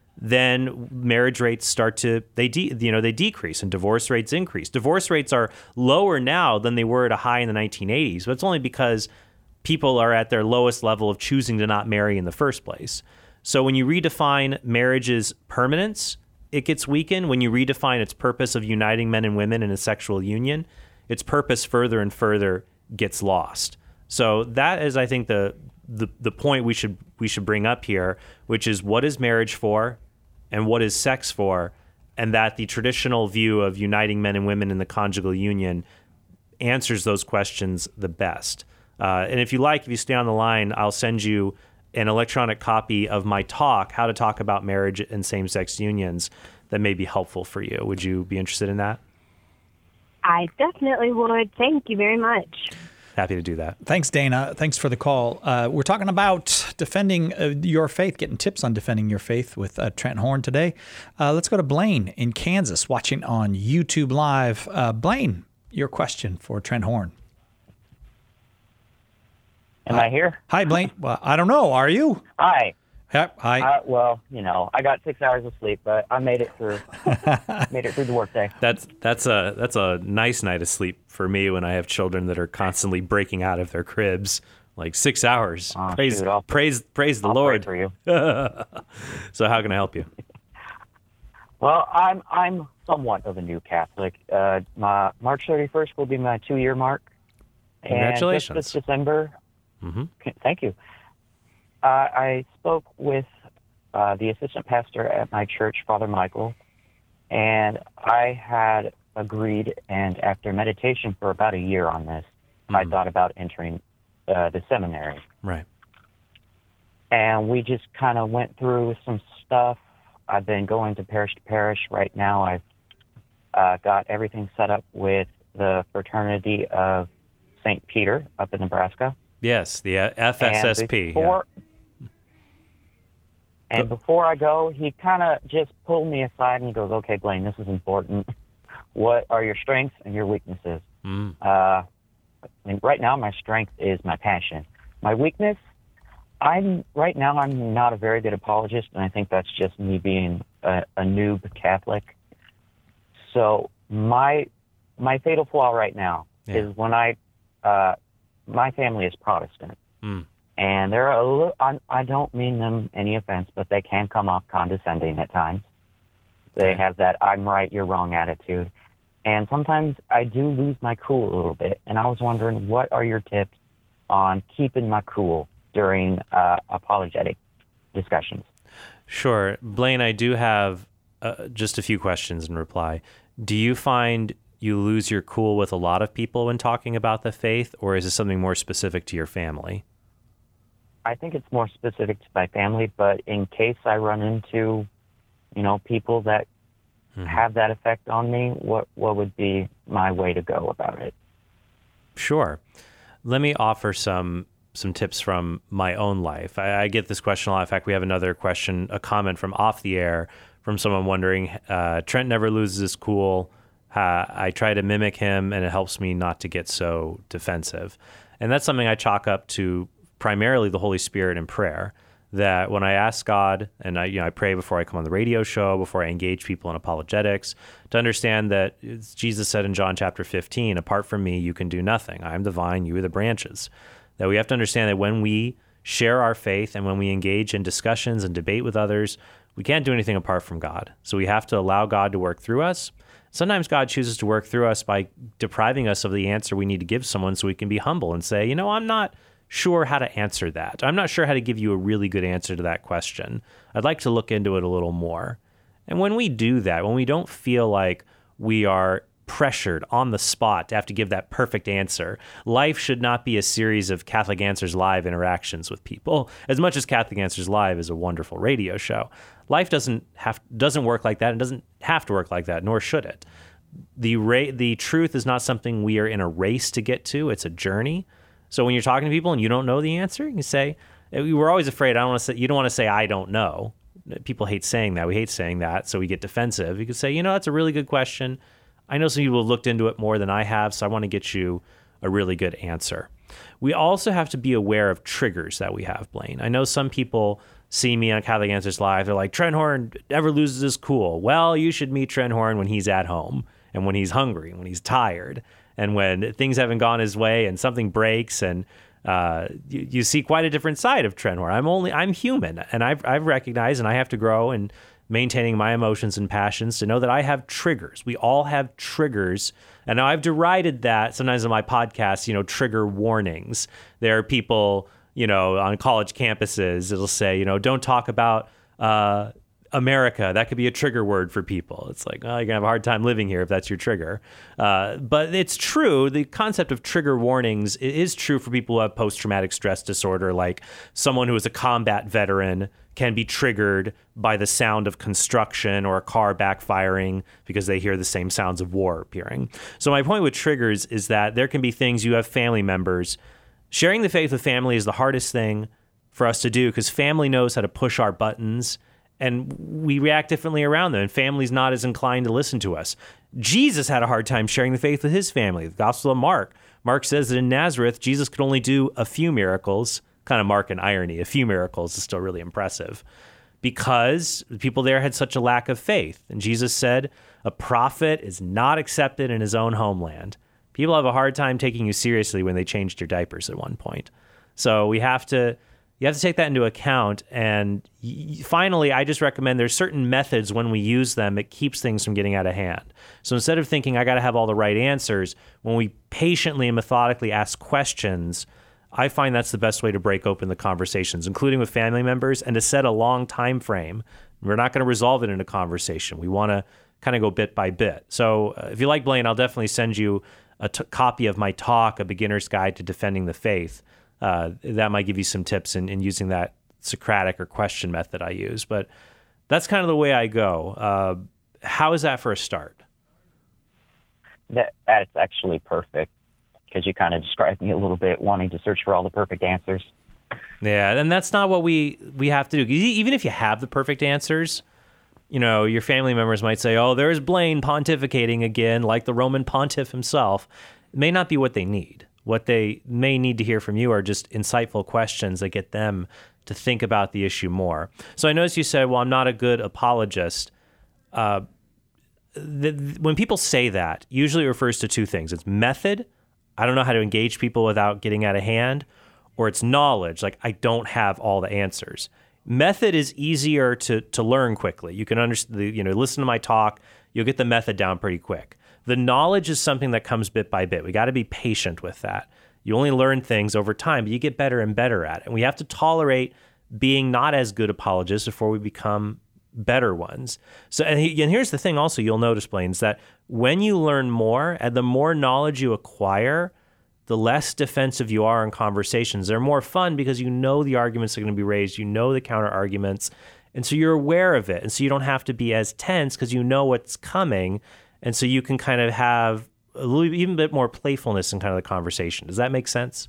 then marriage rates start to, they de, you know, they decrease and divorce rates increase. Divorce rates are lower now than they were at a high in the nineteen eighties, but it's only because people are at their lowest level of choosing to not marry in the first place. So when you redefine marriage's permanence, it gets weakened. When you redefine its purpose of uniting men and women in a sexual union, its purpose further and further gets lost. So that is, I think, the, the the point we should we should bring up here, which is what is marriage for and what is sex for, and that the traditional view of uniting men and women in the conjugal union answers those questions the best. Uh, and if you like, if you stay on the line, I'll send you an electronic copy of my talk, How to Talk About Marriage and Same-Sex Unions, that may be helpful for you. Would you be interested in that? I definitely would. Thank you very much. Happy to do that. Thanks, Dana. Thanks for the call. Uh, we're talking about defending uh, your faith, getting tips on defending your faith with uh, Trent Horn today. Uh, let's go to Blaine in Kansas, watching on YouTube Live. Uh, Blaine, your question for Trent Horn. Am I here? Hi, Blaine. Well, I don't know. Are you? Hi. Yep. Hi. Uh, well, you know, I got six hours of sleep, but I made it through. made it through the workday. That's that's a that's a nice night of sleep for me when I have children that are constantly breaking out of their cribs. Like six hours. Oh, praise, shoot, I'll, praise, praise the I'll Lord. Pray for you. So, how can I help you? Well, I'm I'm somewhat of a new Catholic. Uh, my March thirty-first will be my two-year mark. Congratulations. And just this December. Mm-hmm. Thank you. Uh, I spoke with uh, the assistant pastor at my church, Father Michael, and I had agreed, and after meditation for about a year on this, mm. I thought about entering uh, the seminary. Right. And we just kind of went through some stuff. I've been going to parish to parish. Right now I've uh, got everything set up with the Fraternity of Saint Peter up in Nebraska. Yes, the F S S P. And before, yeah. and before I go, he kind of just pulled me aside and he goes, okay, Blaine, this is important. What are your strengths and your weaknesses? Mm. Uh, and right now my strength is my passion. My weakness, I'm right now I'm not a very good apologist, and I think that's just me being a, a noob Catholic. So my my fatal flaw right now yeah. is when I uh, my family is Protestant, mm. and they're a little, I, I don't mean them any offense, but they can come off condescending at times. They have that I'm right, you're wrong attitude, and sometimes I do lose my cool a little bit. And I was wondering, what are your tips on keeping my cool during uh, apologetic discussions? Sure. Blaine, I do have uh, just a few questions in reply. Do you find you lose your cool with a lot of people when talking about the faith, or is it something more specific to your family? I think it's more specific to my family, but in case I run into, you know, people that mm-hmm. have that effect on me, what, what would be my way to go about it? Sure. Let me offer some some tips from my own life. I, I get this question a lot. In fact, we have another question, a comment from off the air from someone wondering, uh, Trent never loses his cool. Uh, I try to mimic him, and it helps me not to get so defensive. And that's something I chalk up to primarily the Holy Spirit and prayer, that when I ask God, and I, you know, I pray before I come on the radio show, before I engage people in apologetics, to understand that Jesus said in John chapter fifteen, apart from me, you can do nothing. I am the vine, you are the branches. That we have to understand that when we share our faith and when we engage in discussions and debate with others, we can't do anything apart from God. So we have to allow God to work through us. Sometimes God chooses to work through us by depriving us of the answer we need to give someone so we can be humble and say, you know, I'm not sure how to answer that. I'm not sure how to give you a really good answer to that question. I'd like to look into it a little more. And when we do that, when we don't feel like we are pressured on the spot to have to give that perfect answer, life should not be a series of Catholic Answers Live interactions with people. As much as Catholic Answers Live is a wonderful radio show, life doesn't have doesn't work like that, and doesn't have to work like that, nor should it. The ra- the truth is not something we are in a race to get to. It's a journey. So when you're talking to people and you don't know the answer, you can say, we're always afraid, I don't want to say, you don't want to say, I don't know. People hate saying that. We hate saying that, so we get defensive. You can say, you know, that's a really good question. I know some people have looked into it more than I have, so I want to get you a really good answer. We also have to be aware of triggers that we have, Blaine. I know some people see me on Catholic Answers Live. They're like, Trent Horn never loses his cool. Well, you should meet Trent Horn when he's at home and when he's hungry, when he's tired, and when things haven't gone his way and something breaks, and uh, you, you see quite a different side of Trent Horn. I'm only I'm human, and I've I've recognized, and I have to grow in maintaining my emotions and passions to know that I have triggers. We all have triggers. And now I've derided that sometimes in my podcast, you know, trigger warnings. There are people, you know, on college campuses, it'll say, you know, don't talk about uh, America. That could be a trigger word for people. It's like, oh, you're going to have a hard time living here if that's your trigger. Uh, but it's true. The concept of trigger warnings is true for people who have post-traumatic stress disorder, like someone who is a combat veteran can be triggered by the sound of construction or a car backfiring because they hear the same sounds of war appearing. So my point with triggers is that there can be things, you have family members. Sharing the faith with family is the hardest thing for us to do because family knows how to push our buttons and we react differently around them, and family's not as inclined to listen to us. Jesus had a hard time sharing the faith with his family. The Gospel of Mark. Mark says that in Nazareth, Jesus could only do a few miracles. Kind of mark an irony. A few miracles is still really impressive because the people there had such a lack of faith. And Jesus said, a prophet is not accepted in his own homeland. People have a hard time taking you seriously when they changed your diapers at one point. So we have to, you have to take that into account. And y- finally, I just recommend there's certain methods when we use them, it keeps things from getting out of hand. So instead of thinking I got to have all the right answers, when we patiently and methodically ask questions, I find that's the best way to break open the conversations, including with family members, and to set a long time frame. We're not going to resolve it in a conversation. We want to kind of go bit by bit. So uh, if you like, Blaine, I'll definitely send you a t- copy of my talk, A Beginner's Guide to Defending the Faith. Uh, that might give you some tips in, in using that Socratic or question method I use. But that's kind of the way I go. Uh, how is that for a start? That That's actually perfect, because you kind of described me a little bit, wanting to search for all the perfect answers. Yeah, and that's not what we, we have to do. Even if you have the perfect answers, you know, your family members might say, oh, there's Blaine pontificating again, like the Roman pontiff himself. It may not be what they need. What they may need to hear from you are just insightful questions that get them to think about the issue more. So I noticed you said, well, I'm not a good apologist. Uh, the, when people say that, usually it refers to two things. It's method. I don't know how to engage people without getting out of hand. Or it's knowledge. Like, I don't have all the answers. Method is easier to to learn quickly. You can understand, you know, listen to my talk. You'll get the method down pretty quick. The knowledge is something that comes bit by bit. We got to be patient with that. You only learn things over time, but you get better and better at it. And we have to tolerate being not as good apologists before we become better ones. So, and, he, and here's the thing also you'll notice, Blaine, is that when you learn more and the more knowledge you acquire, the less defensive you are in conversations. They're more fun because you know the arguments are going to be raised, you know the counter arguments, and so you're aware of it. And so you don't have to be as tense because you know what's coming. And so you can kind of have a little even bit more playfulness in kind of the conversation. Does that make sense?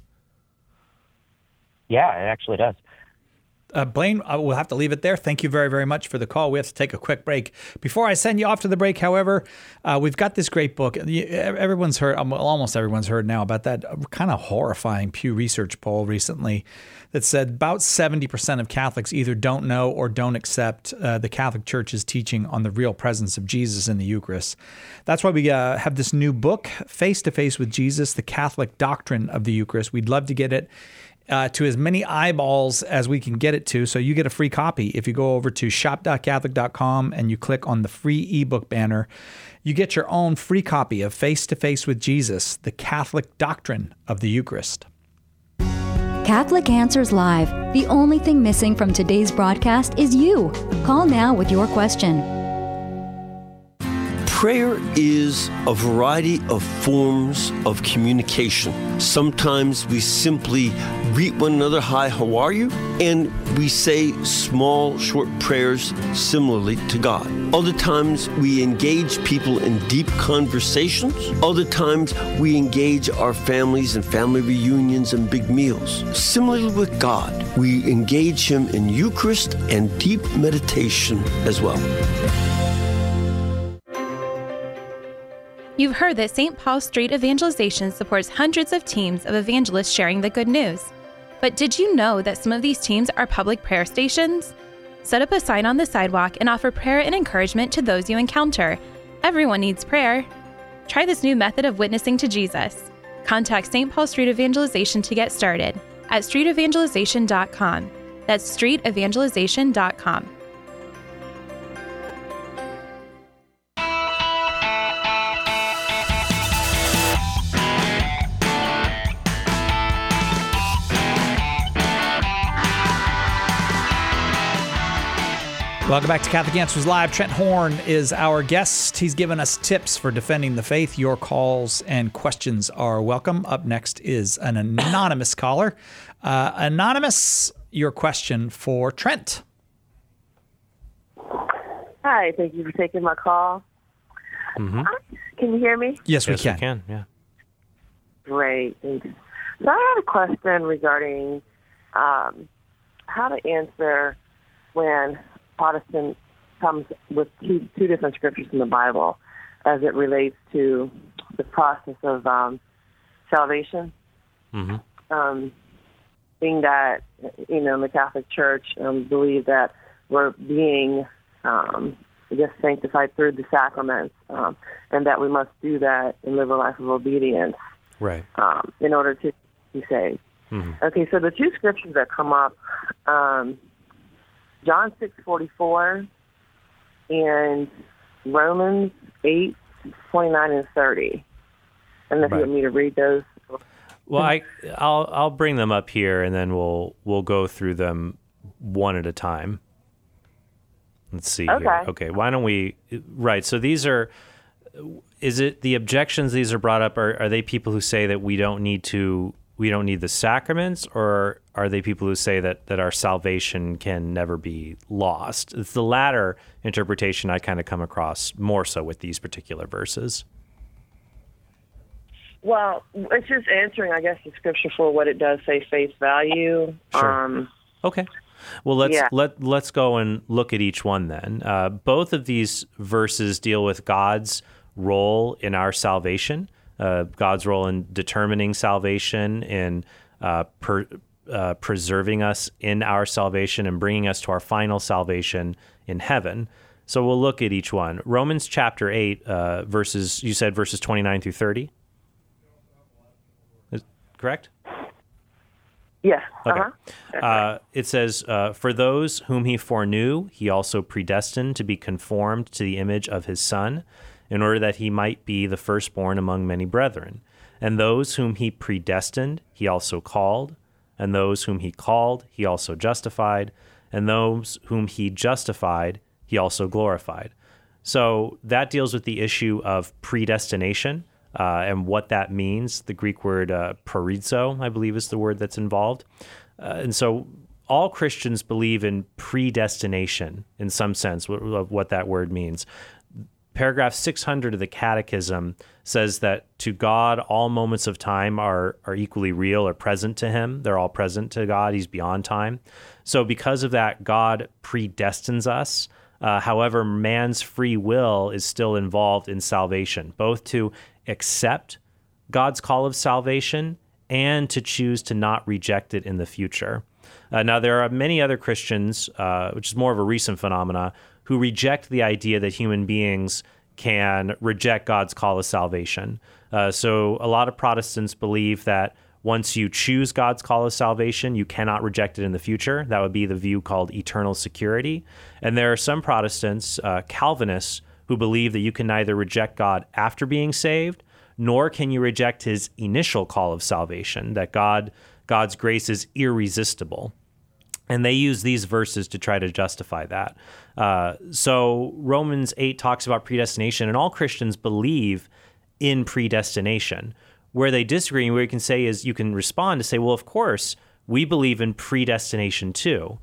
Yeah, it actually does. Uh, Blaine, uh, we'll have to leave it there. Thank you very, very much for the call. We have to take a quick break. Before I send you off to the break, however, uh, we've got this great book. Everyone's heard, almost everyone's heard now about that kind of horrifying Pew Research poll recently that said about seventy percent of Catholics either don't know or don't accept uh, the Catholic Church's teaching on the real presence of Jesus in the Eucharist. That's why we uh, have this new book, Face to Face with Jesus, The Catholic Doctrine of the Eucharist. We'd love to get it Uh, to as many eyeballs as we can get it to. So you get a free copy. If you go over to shop dot catholic dot com and you click on the free ebook banner, you get your own free copy of Face to Face with Jesus, The Catholic Doctrine of the Eucharist. Catholic Answers Live. The only thing missing from today's broadcast is you. Call now with your question. Prayer is a variety of forms of communication. Sometimes we simply greet one another, hi, how are you? And we say small, short prayers similarly to God. Other times we engage people in deep conversations. Other times we engage our families in family reunions and big meals. Similarly with God, we engage Him in Eucharist and deep meditation as well. You've heard that Saint Paul Street Evangelization supports hundreds of teams of evangelists sharing the good news. But did you know that some of these teams are public prayer stations? Set up a sign on the sidewalk and offer prayer and encouragement to those you encounter. Everyone needs prayer. Try this new method of witnessing to Jesus. Contact Saint Paul Street Evangelization to get started at street evangelization dot com. That's street evangelization dot com. Welcome back to Catholic Answers Live. Trent Horn is our guest. He's given us tips for defending the faith. Your calls and questions are welcome. Up next is an anonymous caller. Uh, anonymous, your question for Trent. Hi, thank you for taking my call. Mm-hmm. Can you hear me? Yes, we yes, can. we can. Yeah. Great, thanks. So I have a question regarding um, how to answer when Protestant comes with two, two different scriptures in the Bible as it relates to the process of um, salvation. Mm-hmm. Um, being that, you know, in the Catholic Church, um, believe that we're being um, just sanctified through the sacraments, um, and that we must do that and live a life of obedience, right, um, in order to be saved. Mm-hmm. Okay, so the two scriptures that come up, um, John six forty-four and Romans eight twenty-nine and thirty. And if Right. you want me to read those. Well, I, I'll I'll bring them up here, and then we'll we'll go through them one at a time. Let's see Okay. here. Okay, why don't we? Right. So these are. Is it the objections these are brought up? Are are they people who say that we don't need to? We don't need the sacraments, or are they people who say that that our salvation can never be lost? It's the latter interpretation I kind of come across more so with these particular verses. Well, it's just answering, I guess, the scripture for what it does say face value. Sure. Um, Okay. Well, let's Yeah. let let's go and look at each one then. Uh, both of these verses deal with God's role in our salvation, uh, God's role in determining salvation, in uh, per, uh, preserving us in our salvation, and bringing us to our final salvation in heaven. So we'll look at each one. Romans chapter eight, uh, verses. You said verses twenty-nine through thirty. Is, correct? Yes. Okay. Uh-huh. Uh, it says, uh, for those whom he foreknew, he also predestined to be conformed to the image of his Son, in order that he might be the firstborn among many brethren. And those whom he predestined, he also called. And those whom he called, he also justified. And those whom he justified, he also glorified. So that deals with the issue of predestination. Uh, and what that means. The Greek word uh, proorizo, I believe, is the word that's involved. Uh, and so all Christians believe in predestination in some sense of what that word means. Paragraph six hundred of the Catechism says that to God, all moments of time are, are equally real or present to him. They're all present to God. He's beyond time. So because of that, God predestines us. Uh, however, man's free will is still involved in salvation, both to accept God's call of salvation and to choose to not reject it in the future. Uh, now, there are many other Christians, uh, which is more of a recent phenomena, who reject the idea that human beings can reject God's call of salvation. Uh, so a lot of Protestants believe that once you choose God's call of salvation, you cannot reject it in the future. That would be the view called eternal security. And there are some Protestants, uh, Calvinists, who believe that you can neither reject God after being saved, nor can you reject his initial call of salvation, that God, God's grace is irresistible. And they use these verses to try to justify that. Uh, so Romans eight talks about predestination, and all Christians believe in predestination. Where they disagree, and where you can say is you can respond to say, well, of course, we believe in predestination too,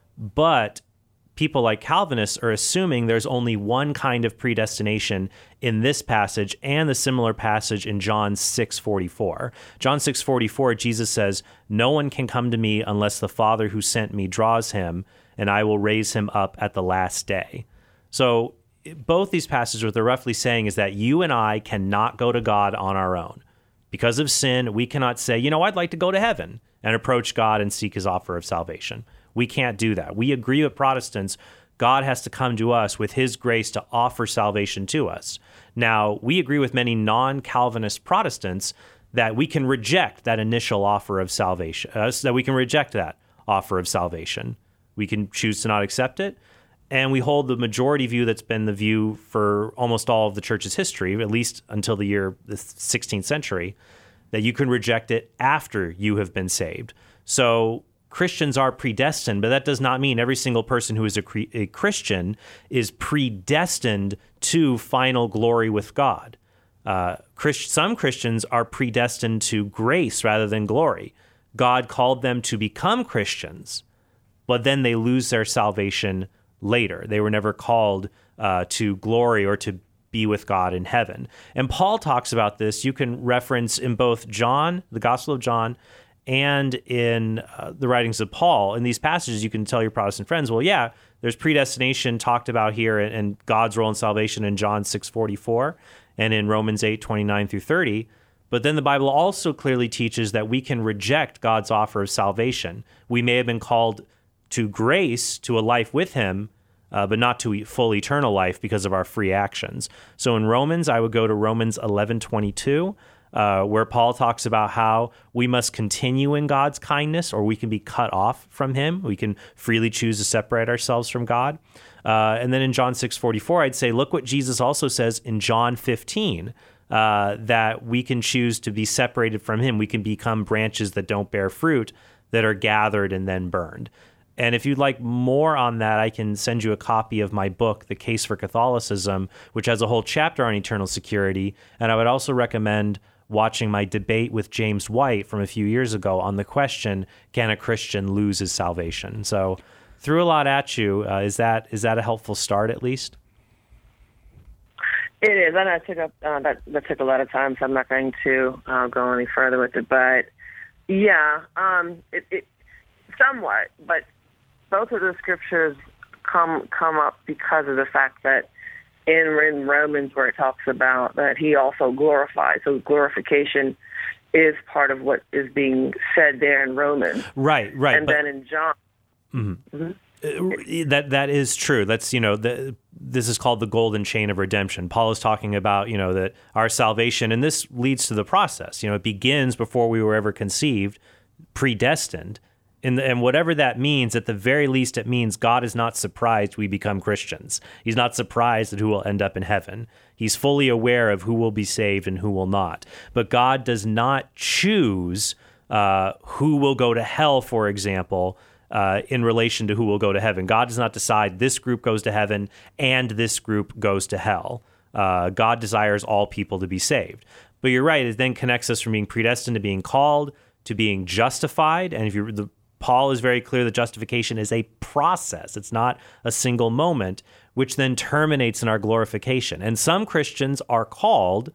but people like Calvinists are assuming there's only one kind of predestination in this passage and the similar passage in John six forty-four. John six forty-four, Jesus says, no one can come to me unless the Father who sent me draws him, and I will raise him up at the last day. So both these passages, what they're roughly saying is that you and I cannot go to God on our own. Because of sin, we cannot say, you know, I'd like to go to heaven and approach God and seek his offer of salvation. We can't do that. We agree with Protestants. God has to come to us with his grace to offer salvation to us. Now, we agree with many non-Calvinist Protestants that we can reject that initial offer of salvation, uh, that we can reject that offer of salvation. We can choose to not accept it. And we hold the majority view that's been the view for almost all of the church's history, at least until the year the sixteenth century, that you can reject it after you have been saved. So Christians are predestined, but that does not mean every single person who is a, a Christian is predestined to final glory with God. Uh, Christ, some Christians are predestined to grace rather than glory. God called them to become Christians, but then they lose their salvation later. They were never called uh, to glory or to be with God in heaven. And Paul talks about this. You can reference in both John, the Gospel of John, and in uh, the writings of Paul. In these passages, you can tell your Protestant friends, well, yeah, there's predestination talked about here and, and God's role in salvation in John six forty-four and in Romans eight twenty-nine through thirty. But then the Bible also clearly teaches that we can reject God's offer of salvation. We may have been called to grace, to a life with him, uh, but not to full eternal life because of our free actions. So in Romans, I would go to Romans eleven twenty-two, uh, where Paul talks about how we must continue in God's kindness, or we can be cut off from him. We can freely choose to separate ourselves from God. Uh, and then in John six forty-four, I'd say, look what Jesus also says in John fifteen, uh, that we can choose to be separated from him. We can become branches that don't bear fruit, that are gathered and then burned. And if you'd like more on that, I can send you a copy of my book, The Case for Catholicism, which has a whole chapter on eternal security. And I would also recommend watching my debate with James White from a few years ago on the question, can a Christian lose his salvation? So threw a lot at you. Uh, is that is that a helpful start at least? It is. I know it took up, uh, that, that took a lot of time, so I'm not going to uh, go any further with it. But, yeah, um, it, it somewhat, but both of the scriptures come come up because of the fact that in, in Romans, where it talks about that he also glorified. So glorification is part of what is being said there in Romans. Right, right. And but, then in John. Mm-hmm. Mm-hmm. That that is true. That's, you know, the, this is called the golden chain of redemption. Paul is talking about, you know, that our salvation, and this leads to the process. You know, it begins before we were ever conceived, predestined. And, and whatever that means, at the very least, it means God is not surprised we become Christians. He's not surprised at who will end up in heaven. He's fully aware of who will be saved and who will not. But God does not choose uh, who will go to hell, for example, uh, in relation to who will go to heaven. God does not decide this group goes to heaven and this group goes to hell. Uh, God desires all people to be saved. But you're right, it then connects us from being predestined to being called, to being justified. And if you the Paul is very clear that justification is a process. It's not a single moment, which then terminates in our glorification. And some Christians are called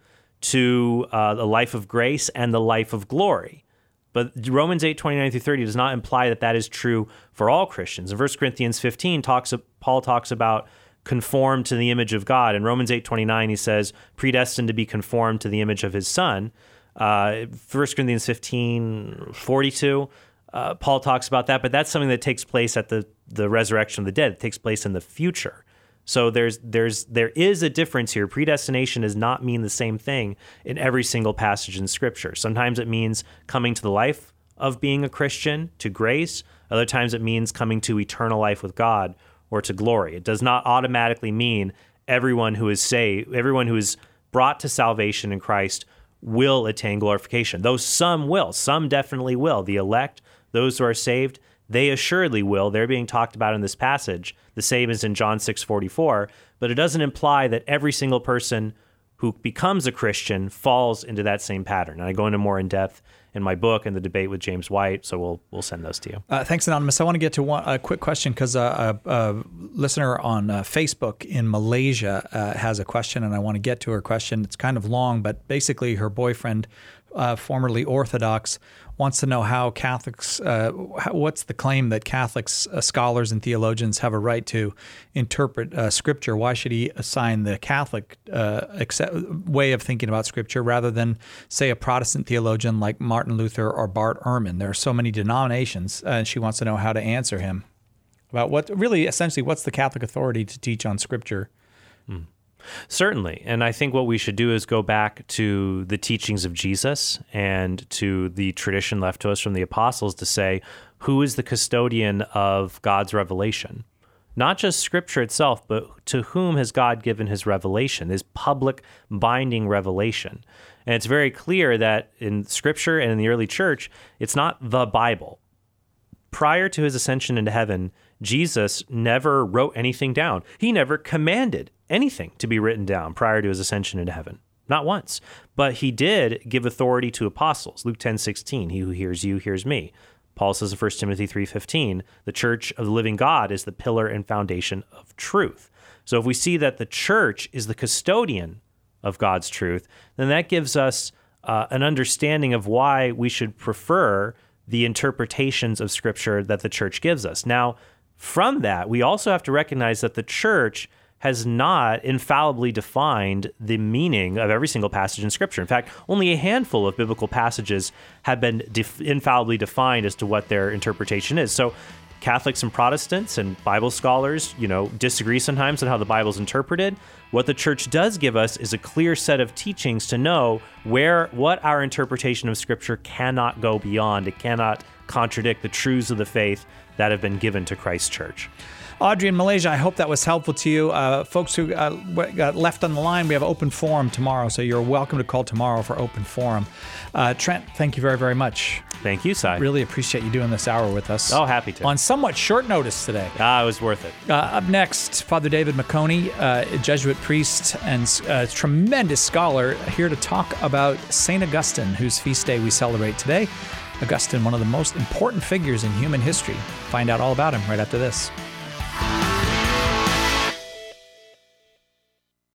to uh, the life of grace and the life of glory. But Romans eight, twenty-nine through thirty does not imply that that is true for all Christians. In First Corinthians fifteen, talks Paul talks about conformed to the image of God. In Romans eight, twenty-nine, he says, predestined to be conformed to the image of his Son. Uh, First Corinthians fifteen, forty-two, Uh, Paul talks about that, but that's something that takes place at the, the resurrection of the dead. It takes place in the future. So there's there's there is a difference here. Predestination does not mean the same thing in every single passage in Scripture. Sometimes it means coming to the life of being a Christian, to grace. Other times it means coming to eternal life with God or to glory. It does not automatically mean everyone who is saved, everyone who is brought to salvation in Christ will attain glorification. Though some will, some definitely will. The elect, those who are saved, they assuredly will. They're being talked about in this passage, the same as in John six forty-four, but it doesn't imply that every single person who becomes a Christian falls into that same pattern. And I go into more in depth in my book and the debate with James White, so we'll we'll send those to you. Uh, thanks, Anonymous. I want to get to one, a quick question because uh, a, a listener on uh, Facebook in Malaysia uh, has a question, and I want to get to her question. It's kind of long, but basically her boyfriend, uh, formerly Orthodox, wants to know how Catholics, uh, how, what's the claim that Catholics, uh, scholars and theologians have a right to interpret uh, Scripture? Why should he assign the Catholic uh, accept, way of thinking about Scripture rather than, say, a Protestant theologian like Martin Luther or Bart Ehrman? There are so many denominations, uh, and she wants to know how to answer him about what, really, essentially, what's the Catholic authority to teach on Scripture? Hmm. Certainly. And I think what we should do is go back to the teachings of Jesus and to the tradition left to us from the apostles to say, who is the custodian of God's revelation? Not just Scripture itself, but to whom has God given his revelation, his public binding revelation? And it's very clear that in Scripture and in the early church, it's not the Bible. Prior to his ascension into heaven, Jesus never wrote anything down. He never commanded anything to be written down prior to his ascension into heaven. Not once. But he did give authority to apostles. Luke ten sixteen, he who hears you hears me. Paul says in First Timothy three fifteen, the church of the living God is the pillar and foundation of truth. So if we see that the church is the custodian of God's truth, then that gives us uh, an understanding of why we should prefer the interpretations of Scripture that the church gives us. Now, from that, we also have to recognize that the church has not infallibly defined the meaning of every single passage in Scripture. In fact, only a handful of biblical passages have been def- infallibly defined as to what their interpretation is. So Catholics and Protestants and Bible scholars, you know, disagree sometimes on how the Bible's interpreted. What the church does give us is a clear set of teachings to know where what our interpretation of Scripture cannot go beyond. It cannot contradict the truths of the faith that have been given to Christ's church. Audrey in Malaysia, I hope that was helpful to you. Uh, folks who uh, got left on the line, we have open forum tomorrow, so you're welcome to call tomorrow for open forum. Uh, Trent, thank you very, very much. Thank you, Si. Really appreciate you doing this hour with us. Oh, happy to. On somewhat short notice today. Ah, it was worth it. Uh, up next, Father David McConey, uh, a Jesuit priest and a tremendous scholar, here to talk about Saint Augustine, whose feast day we celebrate today. Augustine, one of the most important figures in human history. Find out all about him right after this.